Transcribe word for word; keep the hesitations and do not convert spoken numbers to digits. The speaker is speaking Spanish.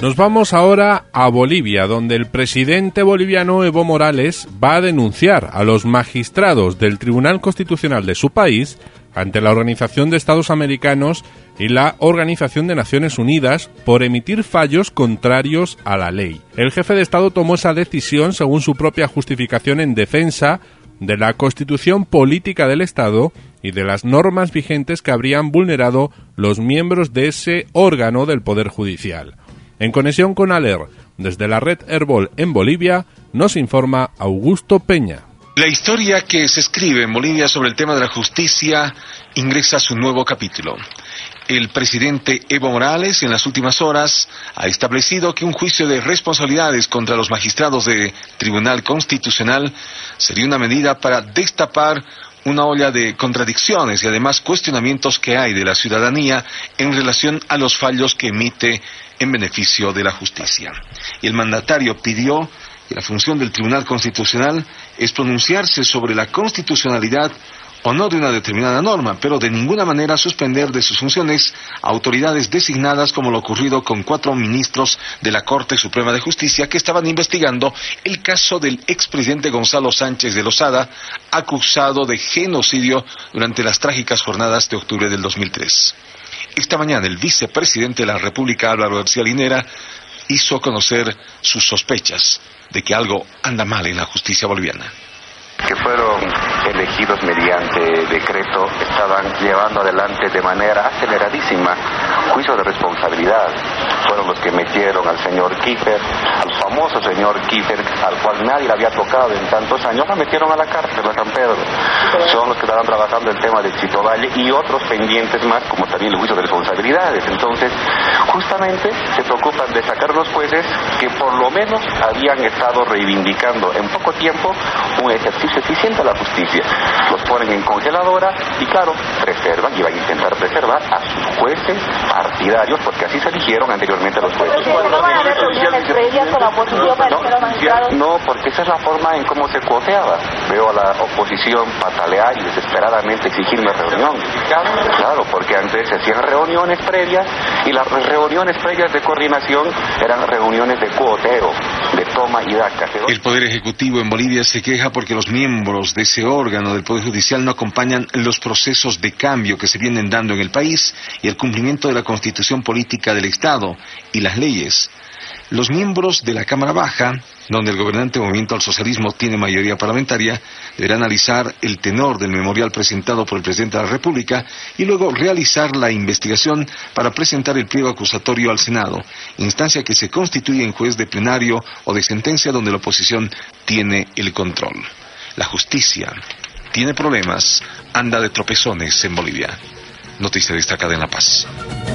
Nos vamos ahora a Bolivia, donde el presidente boliviano Evo Morales va a denunciar a los magistrados del Tribunal Constitucional de su país ante la Organización de Estados Americanos y la Organización de Naciones Unidas por emitir fallos contrarios a la ley. El jefe de Estado tomó esa decisión según su propia justificación en defensa de la Constitución política del Estado y de las normas vigentes que habrían vulnerado los miembros de ese órgano del Poder Judicial. En conexión con ALER, desde la red Herbol en Bolivia, nos informa Augusto Peña. La historia que se escribe en Bolivia sobre el tema de la justicia ingresa a su nuevo capítulo. El presidente Evo Morales en las últimas horas ha establecido que un juicio de responsabilidades contra los magistrados del Tribunal Constitucional sería una medida para destapar una olla de contradicciones y además cuestionamientos que hay de la ciudadanía en relación a los fallos que emite en beneficio de la justicia. Y el mandatario pidió que la función del Tribunal Constitucional es pronunciarse sobre la constitucionalidad o no de una determinada norma, pero de ninguna manera suspender de sus funciones a autoridades designadas, como lo ocurrido con cuatro ministros de la Corte Suprema de Justicia que estaban investigando el caso del expresidente Gonzalo Sánchez de Lozada, acusado de genocidio durante las trágicas jornadas de octubre del dos mil tres. Esta mañana el vicepresidente de la República, Álvaro García Linera, hizo conocer sus sospechas de que algo anda mal en la justicia boliviana. Que fueron elegidos mediante decreto, estaban llevando adelante de manera aceleradísima juicio de responsabilidad. Fueron los que metieron al señor Kiefer, al famoso señor Kiefer, al cual nadie le había tocado en tantos años, lo metieron a la cárcel, a San Pedro. Son los que estaban trabajando el tema del Chito Valle y otros pendientes más, como también el juicio de responsabilidades. Entonces, justamente se preocupan de sacar los jueces que por lo menos habían estado reivindicando en poco tiempo un ejercicio eficiente a la justicia. Los ponen en congeladora y claro, preservan y van a intentar preservar a sus jueces partidarios, porque así se eligieron anteriormente los jueces. ¿No van a haber reuniones previas con la oposición para elegir a los magistrados? No, porque esa es la forma en cómo se coteaba. Veo a la oposición patalear y desesperadamente exigir una reunión. Claro, porque antes se hacían reuniones previas y las reuniones previas de coordinación eran reuniones de cuoteo, de toma y daca. El Poder Ejecutivo en Bolivia se queja porque los miembros de ese órgano del Poder Judicial no acompañan los procesos de cambio que se vienen dando en el país y el cumplimiento de la Constitución política del Estado y las leyes. Los miembros de la Cámara Baja, donde el gobernante Movimiento al Socialismo tiene mayoría parlamentaria, deberán analizar el tenor del memorial presentado por el presidente de la República y luego realizar la investigación para presentar el pliego acusatorio al Senado, instancia que se constituye en juez de plenario o de sentencia donde la oposición tiene el control. La justicia tiene problemas, anda de tropezones en Bolivia. Noticia destacada en La Paz.